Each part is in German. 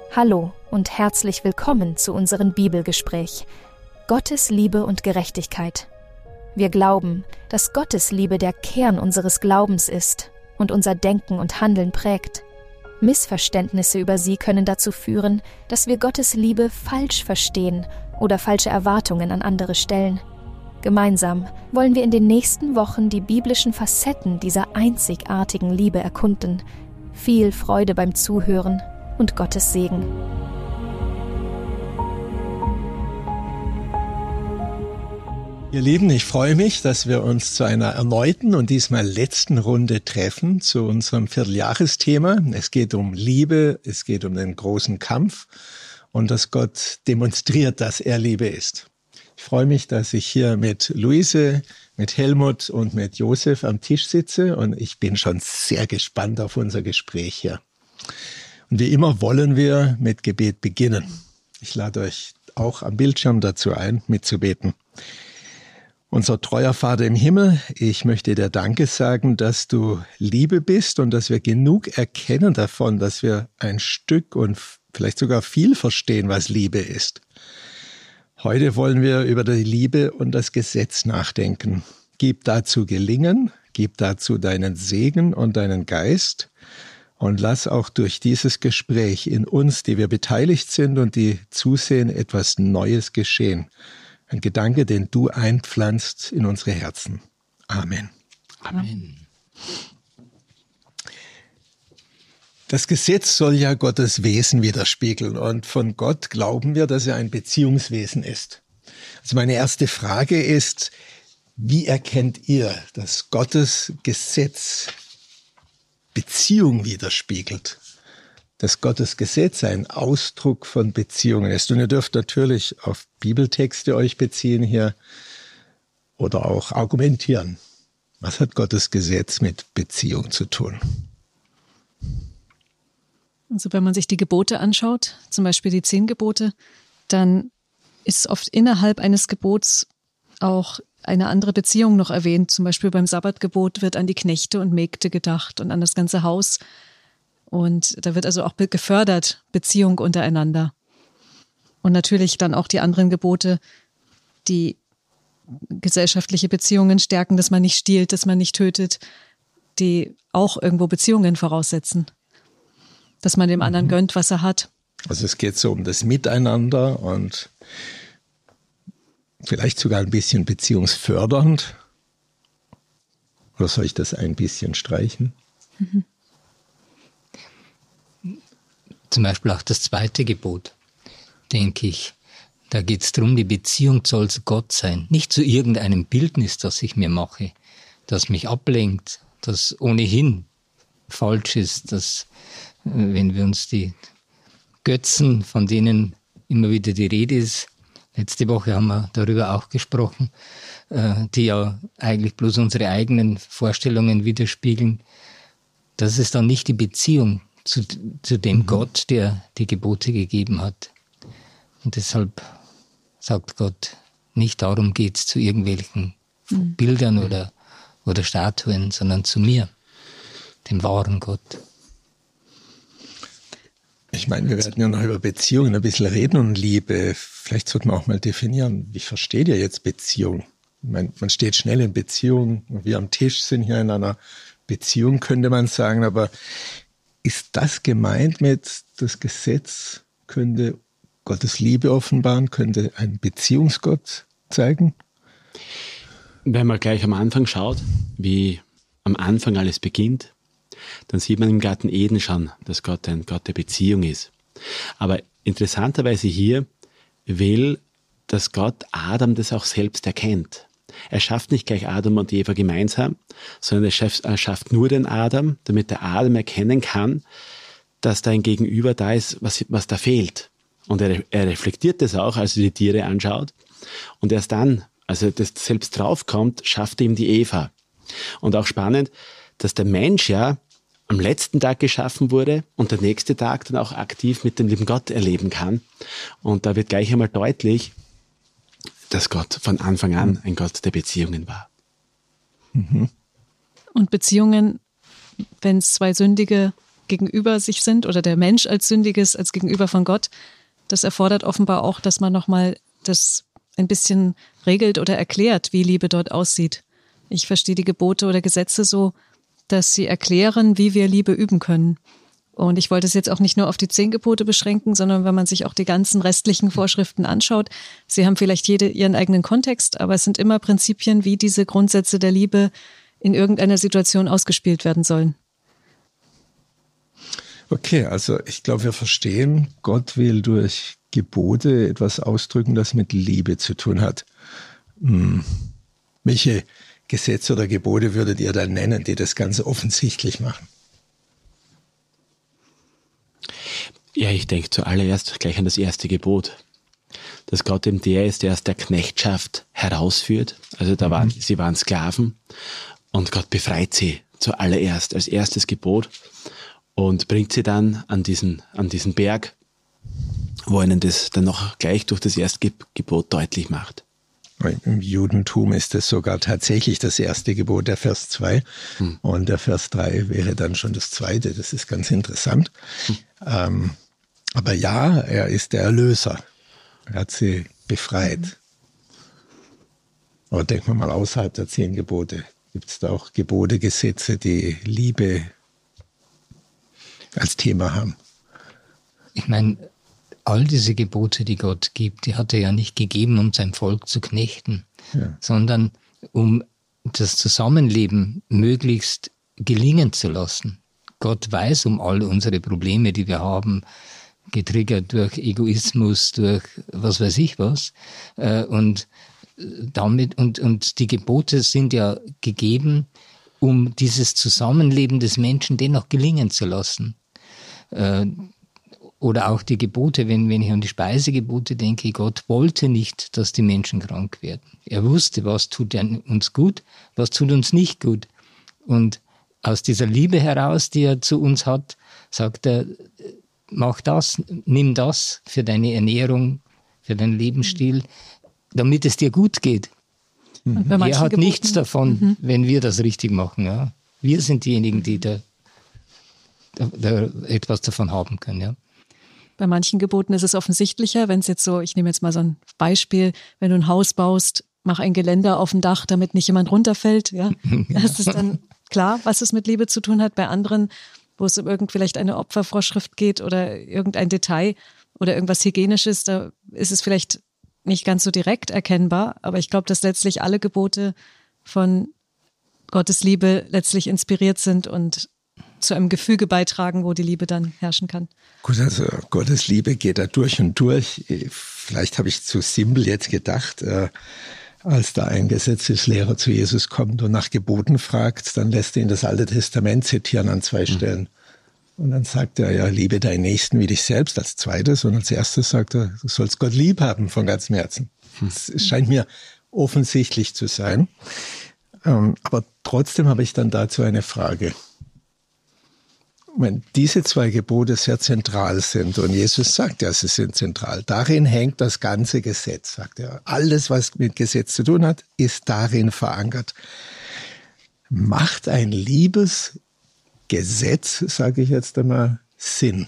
Hallo und herzlich willkommen zu unserem Bibelgespräch. Gottes Liebe und Gerechtigkeit. Wir glauben, dass Gottes Liebe der Kern unseres Glaubens ist und unser Denken und Handeln prägt. Missverständnisse über sie können dazu führen, dass wir Gottes Liebe falsch verstehen oder falsche Erwartungen an andere stellen. Gemeinsam wollen wir in den nächsten Wochen die biblischen Facetten dieser einzigartigen Liebe erkunden. Viel Freude beim Zuhören und Gottes Segen. Ihr Lieben, ich freue mich, dass wir uns zu einer erneuten und diesmal letzten Runde treffen zu unserem Vierteljahresthema. Es geht um Liebe, es geht um den großen Kampf und dass Gott demonstriert, dass er Liebe ist. Ich freue mich, dass ich hier mit Luise, mit Helmut und mit Josef am Tisch sitze und ich bin schon sehr gespannt auf unser Gespräch hier. Und wie immer wollen wir mit Gebet beginnen. Ich lade euch auch am Bildschirm dazu ein, mitzubeten. Unser treuer Vater im Himmel, ich möchte dir Danke sagen, dass du Liebe bist und dass wir genug erkennen davon, dass wir ein Stück und vielleicht sogar viel verstehen, was Liebe ist. Heute wollen wir über die Liebe und das Gesetz nachdenken. Gib dazu Gelingen, gib dazu deinen Segen und deinen Geist und lass auch durch dieses Gespräch in uns, die wir beteiligt sind und die zusehen, etwas Neues geschehen. Ein Gedanke, den du einpflanzt in unsere Herzen. Amen. Amen. Das Gesetz soll ja Gottes Wesen widerspiegeln und von Gott glauben wir, dass er ein Beziehungswesen ist. Also meine erste Frage ist, wie erkennt ihr, dass Gottes Gesetz Beziehung widerspiegelt? Dass Gottes Gesetz ein Ausdruck von Beziehungen ist. Und ihr dürft natürlich auf Bibeltexte euch beziehen hier oder auch argumentieren. Was hat Gottes Gesetz mit Beziehung zu tun? Also wenn man sich die Gebote anschaut, zum Beispiel die 10 Gebote, dann ist oft innerhalb eines Gebots auch eine andere Beziehung noch erwähnt. Zum Beispiel beim Sabbatgebot wird an die Knechte und Mägde gedacht und an das ganze Haus. Und da wird also auch gefördert, Beziehung untereinander. Und natürlich dann auch die anderen Gebote, die gesellschaftliche Beziehungen stärken, dass man nicht stiehlt, dass man nicht tötet, die auch irgendwo Beziehungen voraussetzen. Dass man dem anderen gönnt, was er hat. Also es geht so um das Miteinander und vielleicht sogar ein bisschen beziehungsfördernd. Oder soll ich das ein bisschen streichen? Mhm. Zum Beispiel auch das 2. Gebot, denke ich. Da geht es darum, die Beziehung soll zu Gott sein. Nicht zu irgendeinem Bildnis, das ich mir mache, das mich ablenkt, das ohnehin falsch ist. Dass, wenn wir uns die Götzen, von denen immer wieder die Rede ist, letzte Woche haben wir darüber auch gesprochen, die ja eigentlich bloß unsere eigenen Vorstellungen widerspiegeln, das ist dann nicht die Beziehung zu dem Gott, der die Gebote gegeben hat. Und deshalb sagt Gott, nicht darum geht's zu irgendwelchen Bildern oder Statuen, sondern zu mir, dem wahren Gott. Ich meine, wir werden ja noch über Beziehungen ein bisschen reden und Liebe. Vielleicht sollten wir auch mal definieren, wie versteht ihr jetzt Beziehung? Ich meine, man steht schnell in Beziehung, wir am Tisch sind hier in einer Beziehung, könnte man sagen, aber ist das gemeint mit, das Gesetz könnte Gottes Liebe offenbaren, könnte einen Beziehungsgott zeigen? Wenn man gleich am Anfang schaut, wie am Anfang alles beginnt, dann sieht man im Garten Eden schon, dass Gott ein Gott der Beziehung ist. Aber interessanterweise hier will, dass Gott Adam das auch selbst erkennt. Er schafft nicht gleich Adam und Eva gemeinsam, sondern er schafft nur den Adam, damit der Adam erkennen kann, dass da ein Gegenüber da ist, was da fehlt. Und er reflektiert das auch, als er die Tiere anschaut. Und erst dann, als er das selbst draufkommt, schafft er ihm die Eva. Und auch spannend, dass der Mensch ja am letzten Tag geschaffen wurde und der nächste Tag dann auch aktiv mit dem lieben Gott erleben kann. Und da wird gleich einmal deutlich, dass Gott von Anfang an ein Gott der Beziehungen war. Und Beziehungen, wenn es 2 Sündige gegenüber sich sind oder der Mensch als Sündiges, als Gegenüber von Gott. Das erfordert offenbar auch, dass man nochmal das ein bisschen regelt oder erklärt, wie Liebe dort aussieht. Ich verstehe die Gebote oder Gesetze so, dass sie erklären, wie wir Liebe üben können. Und ich wollte es jetzt auch nicht nur auf die 10 Gebote beschränken, sondern wenn man sich auch die ganzen restlichen Vorschriften anschaut, sie haben vielleicht jede ihren eigenen Kontext, aber es sind immer Prinzipien, wie diese Grundsätze der Liebe in irgendeiner Situation ausgespielt werden sollen. Okay, also ich glaube, wir verstehen, Gott will durch Gebote etwas ausdrücken, das mit Liebe zu tun hat. Welche Gesetze oder Gebote würdet ihr dann nennen, die das Ganze offensichtlich machen? Ja, ich denke zuallererst gleich an das erste Gebot, dass Gott eben der ist, der aus der Knechtschaft herausführt. Also sie waren Sklaven und Gott befreit sie zuallererst als erstes Gebot und bringt sie dann an diesen Berg, wo ihnen das dann noch gleich durch das erste Gebot deutlich macht. Im Judentum ist es sogar tatsächlich das erste Gebot, der Vers 2. Und der Vers 3 wäre dann schon das zweite. Das ist ganz interessant. Aber ja, er ist der Erlöser. Er hat sie befreit. Aber denken wir mal, außerhalb der 10 Gebote gibt es da auch Gebote, Gesetze, die Liebe als Thema haben. Ich meine, all diese Gebote, die Gott gibt, die hat er ja nicht gegeben, um sein Volk zu knechten, sondern um das Zusammenleben möglichst gelingen zu lassen. Gott weiß um all unsere Probleme, die wir haben, getriggert durch Egoismus, durch was weiß ich was. Und die Gebote sind ja gegeben, um dieses Zusammenleben des Menschen dennoch gelingen zu lassen. Oder auch die Gebote, wenn ich an die Speisegebote denke, Gott wollte nicht, dass die Menschen krank werden. Er wusste, was tut uns gut, was tut uns nicht gut. Und aus dieser Liebe heraus, die er zu uns hat, sagt er, mach das, nimm das für deine Ernährung, für deinen Lebensstil, damit es dir gut geht. Er hat nichts davon, wenn wir das richtig machen. Ja. Wir sind diejenigen, die da etwas davon haben können. Ja. Bei manchen Geboten ist es offensichtlicher, wenn es jetzt so, ich nehme jetzt mal so ein Beispiel, wenn du ein Haus baust, mach ein Geländer auf dem Dach, damit nicht jemand runterfällt. Ja. Das ist dann klar, was es mit Liebe zu tun hat. Bei anderen, wo es um vielleicht eine Opfervorschrift geht oder irgendein Detail oder irgendwas Hygienisches, da ist es vielleicht nicht ganz so direkt erkennbar. Aber ich glaube, dass letztlich alle Gebote von Gottes Liebe letztlich inspiriert sind und zu einem Gefüge beitragen, wo die Liebe dann herrschen kann. Gut, also Gottes Liebe geht da durch und durch. Vielleicht habe ich zu simpel jetzt gedacht, als da ein Gesetzeslehrer zu Jesus kommt und nach Geboten fragt, dann lässt er ihn das Alte Testament zitieren an 2 Stellen. Und dann sagt er, ja, liebe deinen Nächsten wie dich selbst als zweites. Und als erstes sagt er, du sollst Gott lieb haben von ganzem Herzen. Es scheint mir offensichtlich zu sein. Aber trotzdem habe ich dann dazu eine Frage. Wenn diese 2 Gebote sehr zentral sind und Jesus sagt ja, sie sind zentral, darin hängt das ganze Gesetz, sagt er. Alles, was mit Gesetz zu tun hat, ist darin verankert. Macht ein Liebesgesetz, sage ich jetzt einmal, Sinn?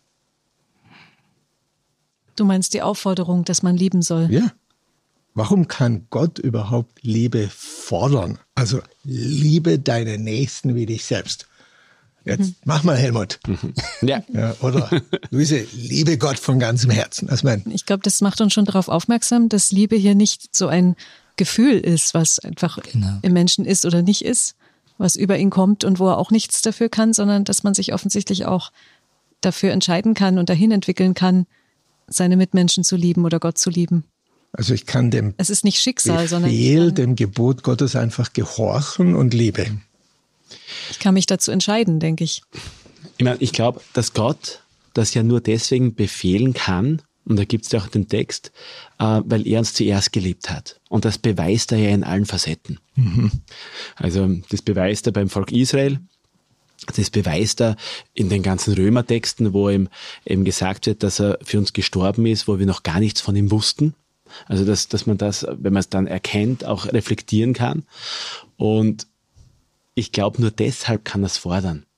Du meinst die Aufforderung, dass man lieben soll? Ja. Warum kann Gott überhaupt Liebe fordern? Also liebe deinen Nächsten wie dich selbst. Jetzt mach mal, Helmut. Ja. Oder Luise, liebe Gott von ganzem Herzen. Ich glaube, das macht uns schon darauf aufmerksam, dass Liebe hier nicht so ein Gefühl ist, was einfach im Menschen ist oder nicht ist, was über ihn kommt und wo er auch nichts dafür kann, sondern dass man sich offensichtlich auch dafür entscheiden kann und dahin entwickeln kann, seine Mitmenschen zu lieben oder Gott zu lieben. Also ich kann dem es ist nicht Schicksal, Befehl, dem Gebot Gottes einfach gehorchen und liebe. Ich kann mich dazu entscheiden, denke ich. Ich glaube, dass Gott das ja nur deswegen befehlen kann, und da gibt es ja auch den Text, weil er uns zuerst geliebt hat. Und das beweist er ja in allen Facetten. Also das beweist er beim Volk Israel, das beweist er in den ganzen Römertexten, wo ihm eben gesagt wird, dass er für uns gestorben ist, wo wir noch gar nichts von ihm wussten. Also dass man das, wenn man es dann erkennt, auch reflektieren kann. Und ich glaube, nur deshalb kann er es fordern.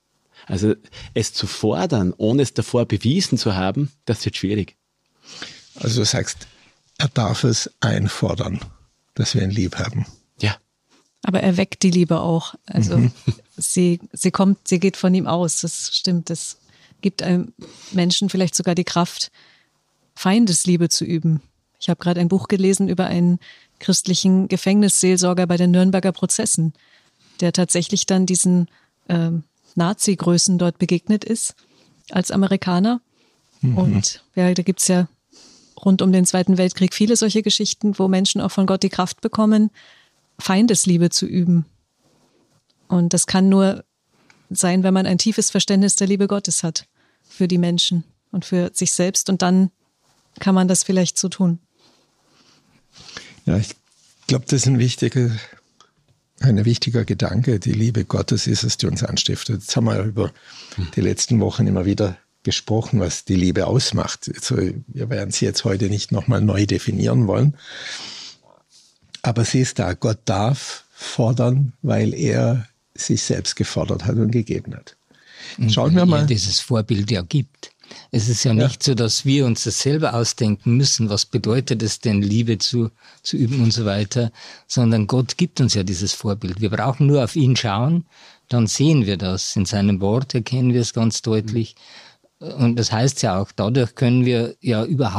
Also es zu fordern, ohne es davor bewiesen zu haben, das wird schwierig. Also du sagst, er darf es einfordern, dass wir ihn lieb haben. Ja. Aber er weckt die Liebe auch. Also sie geht von ihm aus. Das stimmt. Das gibt einem Menschen vielleicht sogar die Kraft, Feindesliebe zu üben. Ich habe gerade ein Buch gelesen über einen christlichen Gefängnisseelsorger bei den Nürnberger Prozessen, der tatsächlich dann diesen Nazi-Größen dort begegnet ist als Amerikaner. Und ja, da gibt's ja rund um den Zweiten Weltkrieg viele solche Geschichten, wo Menschen auch von Gott die Kraft bekommen, Feindesliebe zu üben. Und das kann nur sein, wenn man ein tiefes Verständnis der Liebe Gottes hat für die Menschen und für sich selbst. Und dann kann man das vielleicht so tun. Ja, ich glaube, das ist ein wichtiger Gedanke. Die Liebe Gottes ist es, die uns anstiftet. Jetzt haben wir über die letzten Wochen immer wieder gesprochen, was die Liebe ausmacht. Also, wir werden sie jetzt heute nicht nochmal neu definieren wollen. Aber sie ist da. Gott darf fordern, weil er sich selbst gefordert hat und gegeben hat. Schauen wir mal. Er dieses Vorbild ja gibt. Es ist ja nicht so, dass wir uns das selber ausdenken müssen, was bedeutet es denn, Liebe zu üben und so weiter, sondern Gott gibt uns ja dieses Vorbild. Wir brauchen nur auf ihn schauen, dann sehen wir das. In seinem Wort erkennen wir es ganz deutlich. Und das heißt ja auch, dadurch können wir ja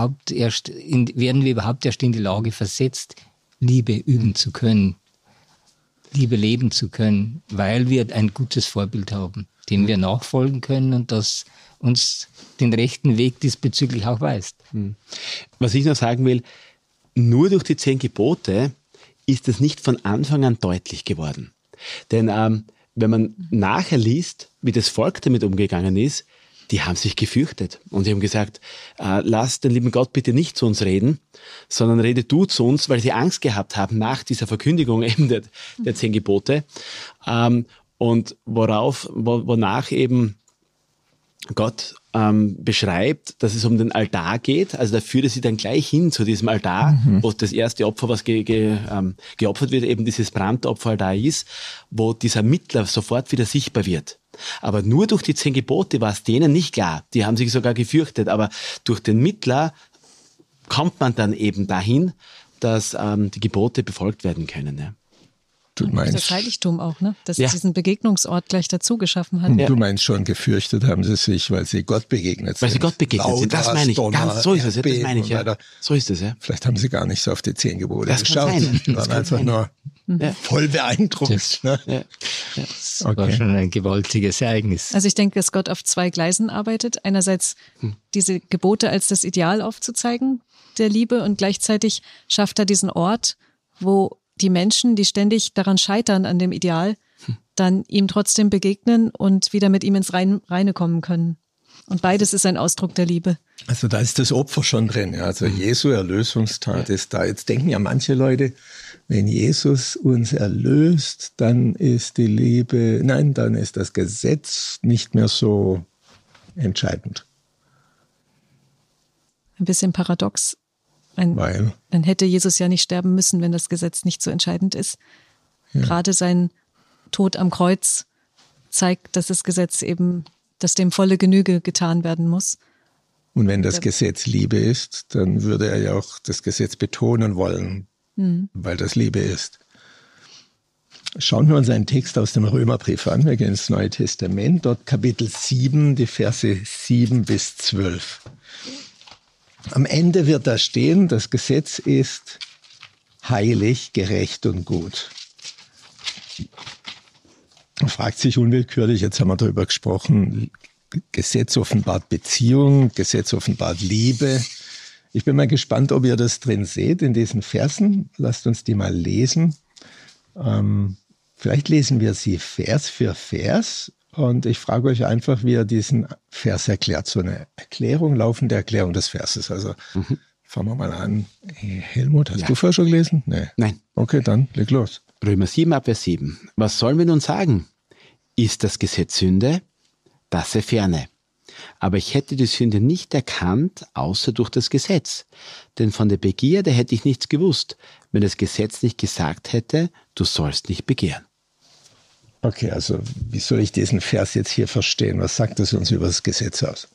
werden wir überhaupt erst in die Lage versetzt, Liebe üben zu können, Liebe leben zu können, weil wir ein gutes Vorbild haben, dem wir nachfolgen können und das uns den rechten Weg diesbezüglich auch weist. Was ich noch sagen will, nur durch die 10 Gebote ist es nicht von Anfang an deutlich geworden. Denn wenn man nachher liest, wie das Volk damit umgegangen ist, die haben sich gefürchtet und sie haben gesagt, lass den lieben Gott bitte nicht zu uns reden, sondern rede du zu uns, weil sie Angst gehabt haben nach dieser Verkündigung eben der 10 Gebote. Und wonach eben Gott beschreibt, dass es um den Altar geht. Also da führt er sie dann gleich hin zu diesem Altar, wo das erste Opfer, was geopfert wird, eben dieses Brandopfer da ist, wo dieser Mittler sofort wieder sichtbar wird. Aber nur durch die 10 Gebote war es denen nicht klar. Die haben sich sogar gefürchtet. Aber durch den Mittler kommt man dann eben dahin, dass die Gebote befolgt werden können. Ja. Du meinst, das Heiligtum auch, ne? Dass es diesen Begegnungsort gleich dazu geschaffen hat. Du meinst schon, gefürchtet haben sie sich, weil sie Gott begegnet sind. Weil sie Gott begegnet sind, das meine ich. Ganz so ist es, das meine ich, ja. So ist es, ja. Vielleicht haben sie gar nicht so auf die 10 Gebote das geschaut. Die waren einfach nur voll beeindruckt. Das war schon ein gewaltiges Ereignis. Also ich denke, dass Gott auf 2 Gleisen arbeitet. Einerseits diese Gebote als das Ideal aufzuzeigen der Liebe und gleichzeitig schafft er diesen Ort, wo die Menschen, die ständig daran scheitern, an dem Ideal, dann ihm trotzdem begegnen und wieder mit ihm ins Reine kommen können. Und beides ist ein Ausdruck der Liebe. Also da ist das Opfer schon drin. Ja. Also Jesu Erlösungstat ist da. Jetzt denken ja manche Leute, wenn Jesus uns erlöst, dann ist dann ist das Gesetz nicht mehr so entscheidend. Ein bisschen paradox. Dann hätte Jesus ja nicht sterben müssen, wenn das Gesetz nicht so entscheidend ist. Ja. Gerade sein Tod am Kreuz zeigt, dass das Gesetz eben, dass dem volle Genüge getan werden muss. Und wenn das Gesetz Liebe ist, dann würde er ja auch das Gesetz betonen wollen, weil das Liebe ist. Schauen wir uns einen Text aus dem Römerbrief an. Wir gehen ins Neue Testament, dort Kapitel 7, die Verse 7 bis 12. Am Ende wird da stehen, das Gesetz ist heilig, gerecht und gut. Man fragt sich unwillkürlich, jetzt haben wir darüber gesprochen, Gesetz offenbart Beziehung, Gesetz offenbart Liebe. Ich bin mal gespannt, ob ihr das drin seht in diesen Versen. Lasst uns die mal lesen. Vielleicht lesen wir sie Vers für Vers. Und ich frage euch einfach, wie ihr diesen Vers erklärt. So eine laufende Erklärung des Verses. Also fangen wir mal an. Helmut, hast du vorher schon gelesen? Nee. Nein. Okay, dann leg los. Römer 7, Abvers 7. Was sollen wir nun sagen? Ist das Gesetz Sünde? Das sei ferne. Aber ich hätte die Sünde nicht erkannt, außer durch das Gesetz. Denn von der Begierde hätte ich nichts gewusst, wenn das Gesetz nicht gesagt hätte, du sollst nicht begehren. Okay, also wie soll ich diesen Vers jetzt hier verstehen? Was sagt es uns über das Gesetz aus?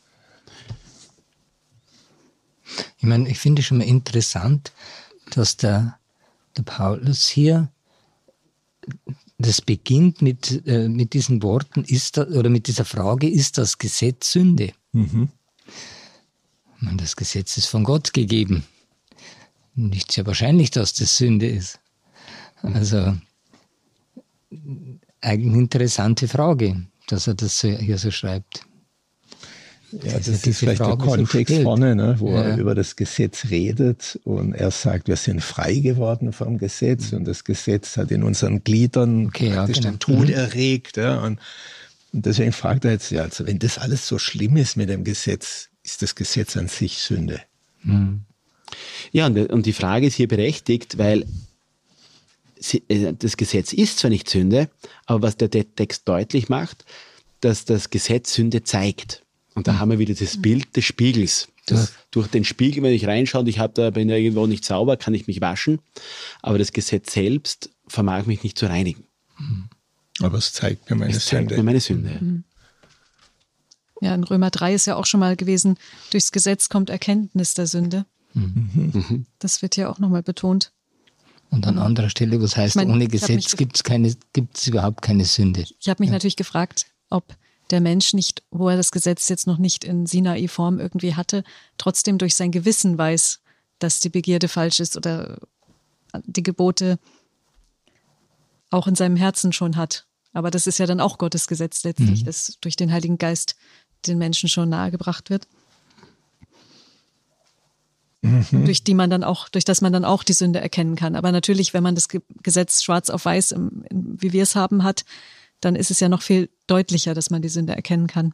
Ich meine, ich finde schon mal interessant, dass der Paulus hier, das beginnt mit diesen Worten, mit dieser Frage, ist das Gesetz Sünde? Mhm. Ich meine, das Gesetz ist von Gott gegeben. Nicht sehr wahrscheinlich, dass das Sünde ist. Also, eigentlich eine interessante Frage, dass er das hier so schreibt. Ja, das ist vielleicht der Kontext vorne, ne, wo er über das Gesetz redet und er sagt, wir sind frei geworden vom Gesetz und das Gesetz hat in unseren Gliedern den Tod erregt. Ja, und deswegen fragt er jetzt, ja, also wenn das alles so schlimm ist mit dem Gesetz, ist das Gesetz an sich Sünde? Mhm. Ja, und die Frage ist hier berechtigt, weil das Gesetz ist zwar nicht Sünde, aber was der Text deutlich macht, dass das Gesetz Sünde zeigt. Und da haben wir wieder das Bild des Spiegels. Durch den Spiegel, wenn ich reinschaue und bin irgendwo nicht sauber, kann ich mich waschen. Aber das Gesetz selbst vermag mich nicht zu reinigen. Aber es zeigt mir meine Sünde. Ja, in Römer 3 ist ja auch schon mal gewesen, durchs Gesetz kommt Erkenntnis der Sünde. Das wird ja auch nochmal betont. Und an anderer Stelle, was heißt, ohne Gesetz gibt es überhaupt keine Sünde. Ich habe mich natürlich gefragt, ob der Mensch nicht, wo er das Gesetz jetzt noch nicht in Sinai-Form irgendwie hatte, trotzdem durch sein Gewissen weiß, dass die Begierde falsch ist oder die Gebote auch in seinem Herzen schon hat. Aber das ist ja dann auch Gottes Gesetz letztlich, das durch den Heiligen Geist den Menschen schon nahegebracht wird. Durch das man dann auch die Sünde erkennen kann. Aber natürlich, wenn man das Gesetz schwarz auf weiß, wie wir es haben, hat, dann ist es ja noch viel deutlicher, dass man die Sünde erkennen kann.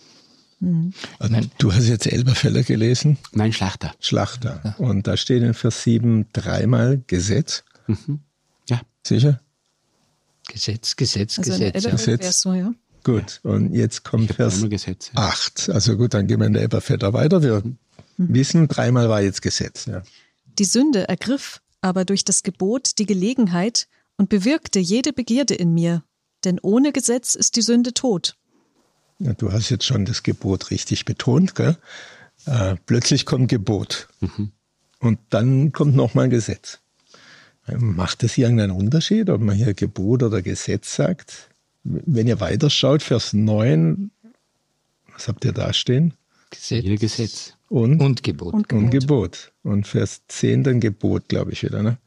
Du hast jetzt Elberfelder gelesen? Nein, Schlachter. Ja. Und da steht in Vers 7 dreimal Gesetz. Ja. Sicher? Gesetz. Gesetz. So, ja. Gut, und jetzt kommt Vers 8. Also gut, dann gehen wir in der Elberfelder weiter. Wir wissen, dreimal war jetzt Gesetz. Ja. Die Sünde ergriff aber durch das Gebot die Gelegenheit und bewirkte jede Begierde in mir. Denn ohne Gesetz ist die Sünde tot. Ja, du hast jetzt schon das Gebot richtig betont, gell? Plötzlich kommt Gebot. Und dann kommt nochmal Gesetz. Macht das hier irgendeinen Unterschied, ob man hier Gebot oder Gesetz sagt? Wenn ihr weiterschaut, Vers 9, was habt ihr da stehen? Gesetz. Und Gebot. Und Gebot. Und Vers 10 dann Gebot, glaube ich wieder, ne?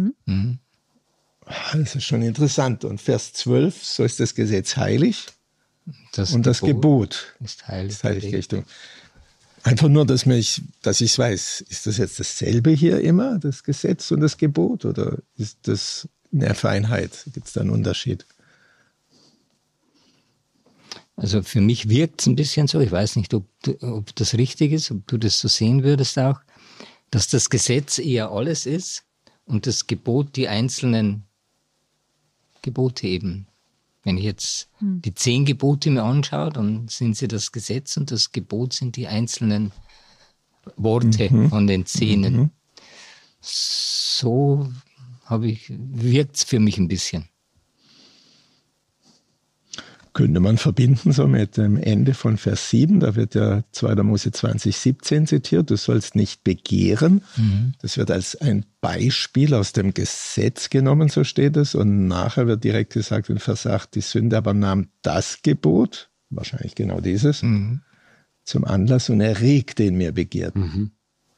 Das ist schon interessant. Und Vers 12, so ist das Gesetz heilig. Und das Gebot ist heilig. Richtung. Einfach nur, dass ich es weiß. Ist das jetzt dasselbe hier immer, das Gesetz und das Gebot? Oder ist das eine Feinheit? Gibt es da einen Unterschied? Also für mich wirkt es ein bisschen so, ich weiß nicht, ob das richtig ist, ob du das so sehen würdest auch, dass das Gesetz eher alles ist und das Gebot die einzelnen Gebote eben. Wenn ich jetzt die 10 Gebote mir anschaue, dann sind sie das Gesetz und das Gebot sind die einzelnen Worte von den 10. So wirkt es für mich ein bisschen. Könnte man verbinden so mit dem Ende von Vers 7, da wird ja 2. Mose 20,17 zitiert, du sollst nicht begehren. Das wird als ein Beispiel aus dem Gesetz genommen, so steht es. Und nachher wird direkt gesagt in Vers 8, die Sünde aber nahm das Gebot, wahrscheinlich genau dieses, zum Anlass und erregte in mir Begierden.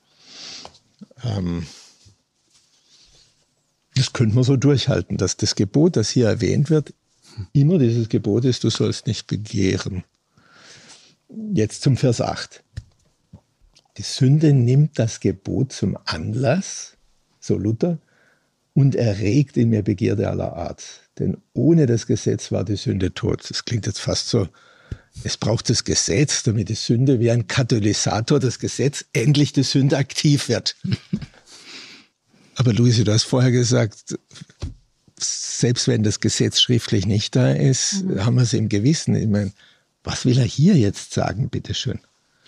Das könnte man so durchhalten, dass das Gebot, das hier erwähnt wird, immer dieses Gebot ist, du sollst nicht begehren. Jetzt zum Vers 8. Die Sünde nimmt das Gebot zum Anlass, so Luther, und erregt in mir Begierde aller Art. Denn ohne das Gesetz war die Sünde tot. Das klingt jetzt fast so, es braucht das Gesetz, damit die Sünde wie ein Katalysator, das Gesetz, endlich die Sünde aktiv wird. Aber Luisi, du hast vorher gesagt, selbst wenn das Gesetz schriftlich nicht da ist, haben wir es im Gewissen. Ich meine, was will er hier jetzt sagen, bitteschön?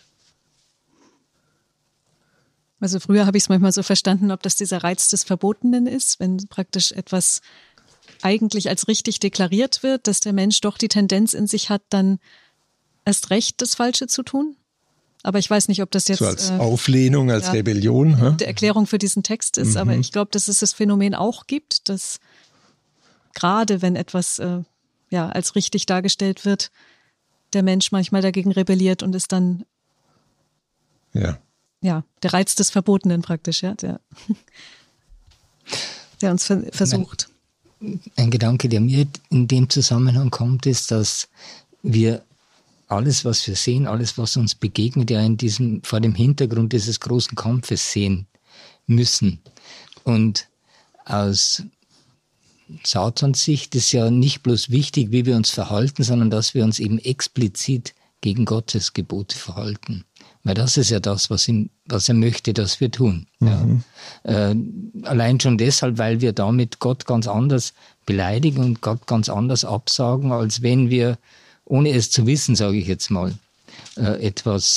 Also früher habe ich es manchmal so verstanden, ob das dieser Reiz des Verbotenen ist, wenn praktisch etwas eigentlich als richtig deklariert wird, dass der Mensch doch die Tendenz in sich hat, dann erst recht das Falsche zu tun. Aber ich weiß nicht, ob das jetzt so als Auflehnung, als Rebellion. Die Erklärung für diesen Text ist. Aber ich glaube, dass es das Phänomen auch gibt, dass gerade wenn etwas als richtig dargestellt wird, der Mensch manchmal dagegen rebelliert und ist dann der Reiz des Verbotenen praktisch, der uns versucht. Ein Gedanke, der mir in dem Zusammenhang kommt, ist, dass wir alles, was wir sehen, alles, was uns begegnet, ja vor dem Hintergrund dieses großen Kampfes sehen müssen. Und aus Satans Sicht ist ja nicht bloß wichtig, wie wir uns verhalten, sondern dass wir uns eben explizit gegen Gottes Gebote verhalten. Weil das ist ja das, was er möchte, dass wir tun. Mhm. Ja. Allein schon deshalb, weil wir damit Gott ganz anders beleidigen und Gott ganz anders absagen, als wenn wir, ohne es zu wissen, sage ich jetzt mal, ein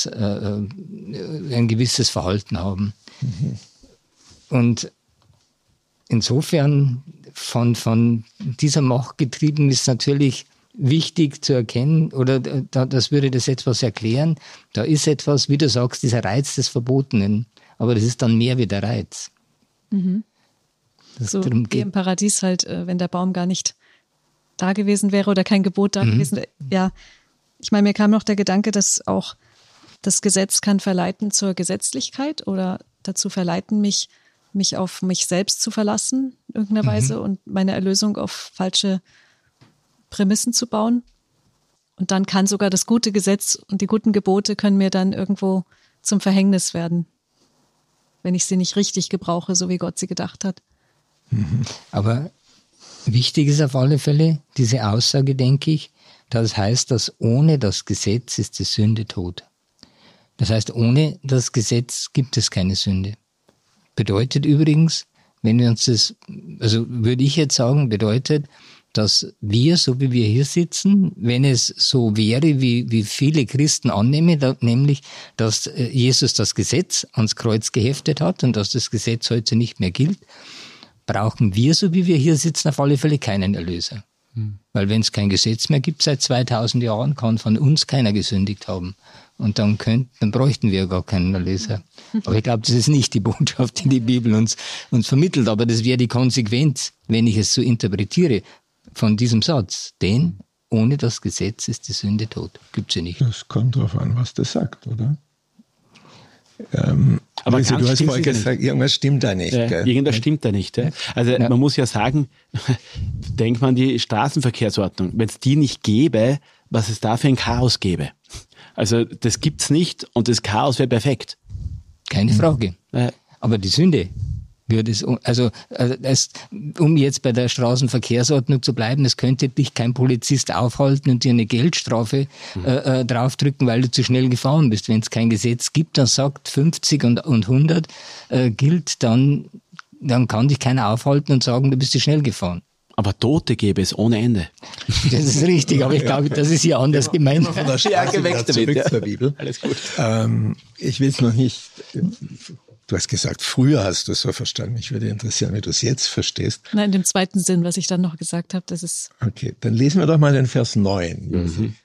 gewisses Verhalten haben. Mhm. Und insofern von dieser Macht getrieben ist natürlich wichtig zu erkennen, oder das würde das etwas erklären, da ist etwas, wie du sagst, dieser Reiz des Verbotenen, aber das ist dann mehr wie der Reiz. Mhm. So wie im Paradies halt, wenn der Baum gar nicht da gewesen wäre oder kein Gebot da gewesen wäre. Ja, ich meine, mir kam noch der Gedanke, dass auch das Gesetz kann verleiten zur Gesetzlichkeit oder dazu verleiten, mich auf mich selbst zu verlassen, in irgendeiner Weise, und meine Erlösung auf falsche Prämissen zu bauen. Und dann kann sogar das gute Gesetz und die guten Gebote können mir dann irgendwo zum Verhängnis werden, wenn ich sie nicht richtig gebrauche, so wie Gott sie gedacht hat. Aber wichtig ist auf alle Fälle diese Aussage, denke ich, das heißt, dass ohne das Gesetz ist die Sünde tot. Das heißt, ohne das Gesetz gibt es keine Sünde. Bedeutet übrigens, wenn wir uns das, also würde ich jetzt sagen, bedeutet, dass wir, so wie wir hier sitzen, wenn es so wäre, wie viele Christen annehmen, nämlich, dass Jesus das Gesetz ans Kreuz geheftet hat und dass das Gesetz heute nicht mehr gilt, brauchen wir, so wie wir hier sitzen, auf alle Fälle keinen Erlöser. Weil wenn es kein Gesetz mehr gibt seit 2000 Jahren, kann von uns keiner gesündigt haben. Und dann bräuchten wir gar keinen Erlöser. Aber ich glaube, das ist nicht die Botschaft, die die Bibel uns vermittelt. Aber das wäre die Konsequenz, wenn ich es so interpretiere, von diesem Satz. Denn ohne das Gesetz ist die Sünde tot. Gibt sie nicht. Das kommt drauf an, was das sagt, oder? Aber also, du hast vorhin gesagt, irgendwas stimmt da nicht. Irgendwas stimmt da nicht. Ja? Also man muss ja sagen, denk mal an die Straßenverkehrsordnung. Wenn es die nicht gäbe, was es da für ein Chaos gäbe. Also das gibt's nicht und das Chaos wäre perfekt. Keine Frage. Aber die Sünde würde es, um jetzt bei der Straßenverkehrsordnung zu bleiben, es könnte dich kein Polizist aufhalten und dir eine Geldstrafe draufdrücken, weil du zu schnell gefahren bist. Wenn es kein Gesetz gibt, das sagt 50 und 100 gilt, dann kann dich keiner aufhalten und sagen, du bist zu schnell gefahren. Aber Tote gäbe es ohne Ende. Das ist richtig, aber ich glaube, das ist hier anders gemeint. Von der Straße wieder zurück zur Bibel. Alles gut. Ich will es noch nicht... Du hast gesagt, früher hast du es so verstanden. Mich würde interessieren, wie du es jetzt verstehst. Nein, in dem zweiten Sinn, was ich dann noch gesagt habe, das ist... Okay, dann lesen wir doch mal den Vers 9.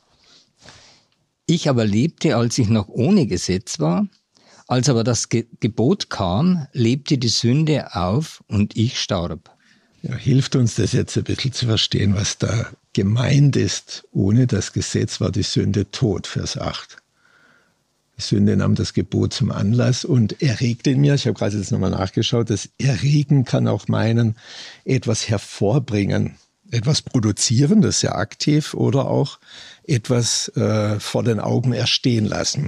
Ich aber lebte, als ich noch ohne Gesetz war. Als aber das Gebot kam, lebte die Sünde auf und ich starb. Ja, hilft uns das jetzt ein bisschen zu verstehen, was da gemeint ist. Ohne das Gesetz war die Sünde tot, Vers 8. Die Sünde nahm das Gebot zum Anlass und erregte in mir, ich habe gerade jetzt nochmal nachgeschaut, das Erregen kann auch meinen, etwas hervorbringen, etwas produzieren, das ist ja aktiv, oder auch etwas vor den Augen erstehen lassen.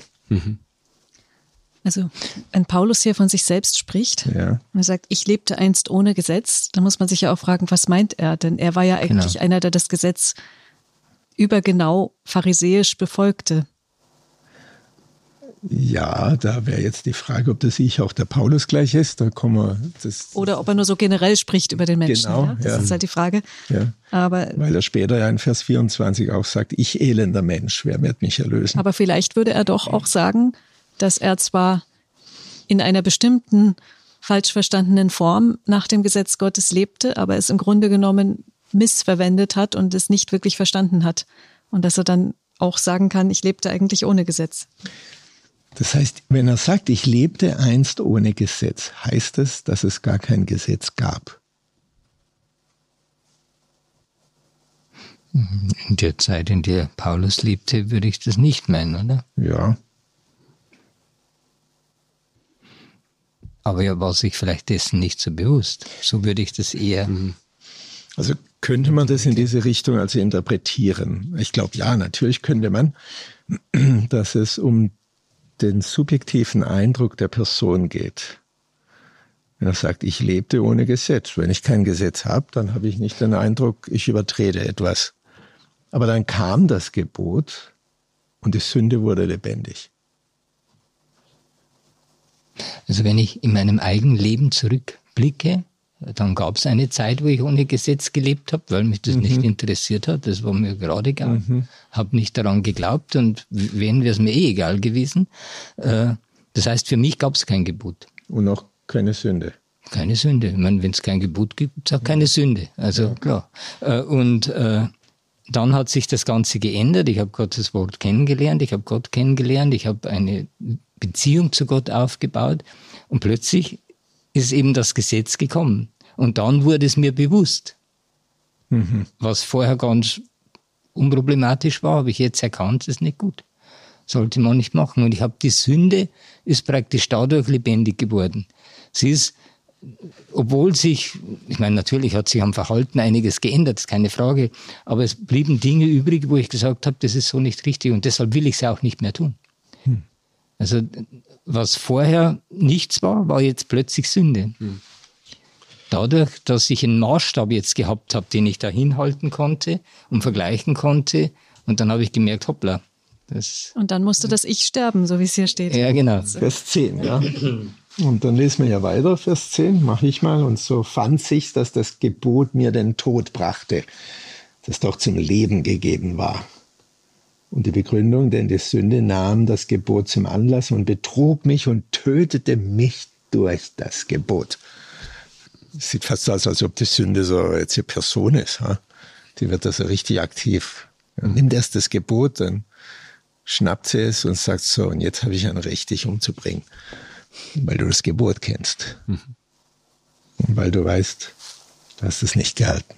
Also wenn Paulus hier von sich selbst spricht, und er sagt, ich lebte einst ohne Gesetz, dann muss man sich ja auch fragen, was meint er? Denn er war ja eigentlich einer, der das Gesetz übergenau pharisäisch befolgte. Ja, da wäre jetzt die Frage, ob das Ich auch der Paulus gleich ist. Da kommen wir, oder ob er nur so generell spricht über den Menschen. Genau, das ist halt die Frage. Ja. Aber, weil er später ja in Vers 24 auch sagt, ich elender Mensch, wer wird mich erlösen? Aber vielleicht würde er doch auch sagen, dass er zwar in einer bestimmten falsch verstandenen Form nach dem Gesetz Gottes lebte, aber es im Grunde genommen missverwendet hat und es nicht wirklich verstanden hat. Und dass er dann auch sagen kann, ich lebte eigentlich ohne Gesetz. Das heißt, wenn er sagt, ich lebte einst ohne Gesetz, heißt es, dass es gar kein Gesetz gab? In der Zeit, in der Paulus lebte, würde ich das nicht meinen, oder? Ja. Aber er war sich vielleicht dessen nicht so bewusst. So würde ich das eher... Also könnte man das in diese Richtung also interpretieren? Ich glaube, ja, natürlich könnte man, dass es um den subjektiven Eindruck der Person geht. Wenn er sagt, ich lebte ohne Gesetz. Wenn ich kein Gesetz habe, dann habe ich nicht den Eindruck, ich übertrete etwas. Aber dann kam das Gebot und die Sünde wurde lebendig. Also wenn ich in meinem eigenen Leben zurückblicke, dann gab es eine Zeit, wo ich ohne Gesetz gelebt habe, weil mich das nicht interessiert hat. Das war mir gerade egal. Habe nicht daran geglaubt und wenn wäre es mir egal gewesen. Das heißt, für mich gab es kein Gebot. Und auch keine Sünde. Keine Sünde. Ich meine, wenn es kein Gebot gibt, gibt es auch keine Sünde. Also klar. Dann hat sich das Ganze geändert. Ich habe Gottes Wort kennengelernt, ich habe Gott kennengelernt, ich habe eine Beziehung zu Gott aufgebaut und plötzlich ist eben das Gesetz gekommen. Und dann wurde es mir bewusst, was vorher ganz unproblematisch war, habe ich jetzt erkannt, das ist nicht gut. Sollte man nicht machen. Und ich habe die Sünde ist praktisch dadurch lebendig geworden. Sie ist, obwohl sich, ich meine, natürlich hat sich am Verhalten einiges geändert, ist keine Frage, aber es blieben Dinge übrig, wo ich gesagt habe, das ist so nicht richtig und deshalb will ich es auch nicht mehr tun. Also was vorher nichts war, war jetzt plötzlich Sünde. Dadurch, dass ich einen Maßstab jetzt gehabt habe, den ich da hinhalten konnte und vergleichen konnte und dann habe ich gemerkt, hoppla. Und dann musste das Ich sterben, so wie es hier steht. Ja, genau. Vers 10, ja. Und dann lesen wir ja weiter, Vers 10, mache ich mal. Und so fand sich's, dass das Gebot mir den Tod brachte, das doch zum Leben gegeben war. Und die Begründung, denn die Sünde nahm das Gebot zum Anlass und betrug mich und tötete mich durch das Gebot. Es sieht fast aus, als ob die Sünde so jetzt eine Person ist. Ha? Die wird also richtig aktiv. Nimmt erst das Gebot, dann schnappt sie es und sagt so, und jetzt habe ich ein Recht, dich umzubringen. Weil du das Gebot kennst. Und weil du weißt, du hast es nicht gehalten.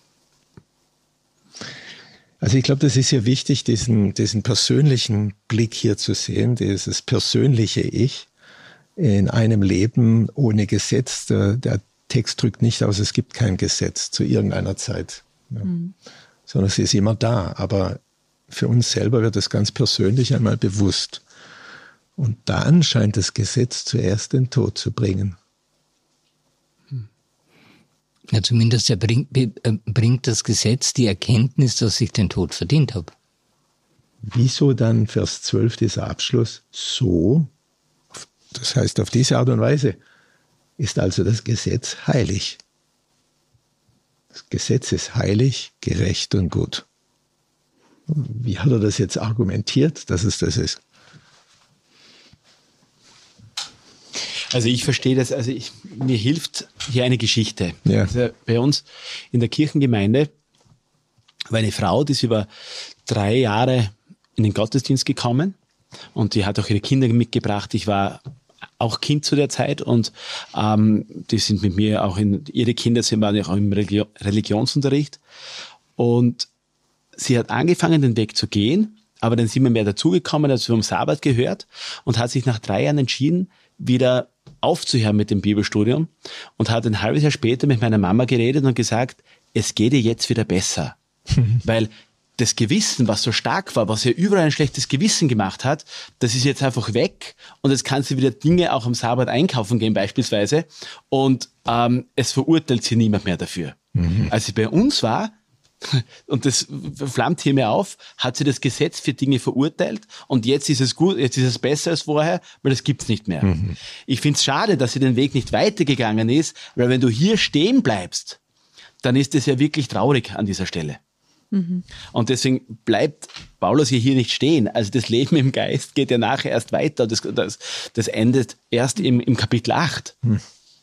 Also ich glaube, das ist ja wichtig, diesen persönlichen Blick hier zu sehen, dieses persönliche Ich in einem Leben ohne Gesetz. Der Text drückt nicht aus, es gibt kein Gesetz zu irgendeiner Zeit, sondern es ist immer da. Aber für uns selber wird es ganz persönlich einmal bewusst. Und dann scheint das Gesetz zuerst den Tod zu bringen. Ja, zumindest bringt das Gesetz die Erkenntnis, dass ich den Tod verdient habe. Wieso dann Vers 12 dieser Abschluss so? Das heißt, auf diese Art und Weise ist also das Gesetz heilig. Das Gesetz ist heilig, gerecht und gut. Wie hat er das jetzt argumentiert, dass es das ist? Also ich verstehe das, mir hilft hier eine Geschichte. Ja. Also bei uns in der Kirchengemeinde war eine Frau, die ist über 3 Jahre in den Gottesdienst gekommen und die hat auch ihre Kinder mitgebracht. Ich war auch Kind zu der Zeit und die sind mit mir auch ihre Kinder waren auch im Religionsunterricht und sie hat angefangen, den Weg zu gehen, aber dann sind wir mehr dazugekommen, als wir vom Sabbat gehört und hat sich nach 3 Jahren entschieden, wieder aufzuhören mit dem Bibelstudium und hat ein halbes Jahr später mit meiner Mama geredet und gesagt, es geht ihr jetzt wieder besser. Weil das Gewissen, was so stark war, was ihr überall ein schlechtes Gewissen gemacht hat, das ist jetzt einfach weg und jetzt kann sie wieder Dinge auch am Sabbat einkaufen gehen beispielsweise und es verurteilt sie niemand mehr dafür. Als sie bei uns war, und das flammt hier mehr auf, hat sie das Gesetz für Dinge verurteilt und jetzt ist es gut, jetzt ist es besser als vorher, weil das gibt's nicht mehr. Ich find's schade, dass sie den Weg nicht weitergegangen ist, weil wenn du hier stehen bleibst, dann ist es ja wirklich traurig an dieser Stelle. Und deswegen bleibt Paulus hier nicht stehen. Also das Leben im Geist geht ja nachher erst weiter. Das endet erst im Kapitel 8.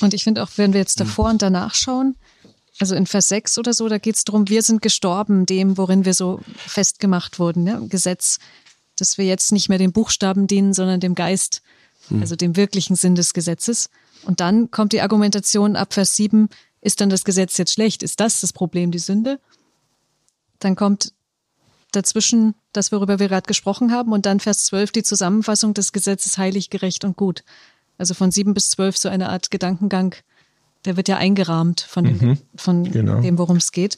Und ich finde auch, wenn wir jetzt davor und danach schauen, also in Vers 6 oder so, da geht es darum, wir sind gestorben, dem, worin wir so festgemacht wurden, ja? Gesetz, dass wir jetzt nicht mehr dem Buchstaben dienen, sondern dem Geist, also dem wirklichen Sinn des Gesetzes. Und dann kommt die Argumentation ab Vers 7, ist dann das Gesetz jetzt schlecht? Ist das Problem, die Sünde? Dann kommt dazwischen das, worüber wir gerade gesprochen haben, und dann Vers 12 die Zusammenfassung des Gesetzes heilig, gerecht und gut. Also von 7 bis 12 so eine Art Gedankengang, der wird ja eingerahmt von dem, worum es geht.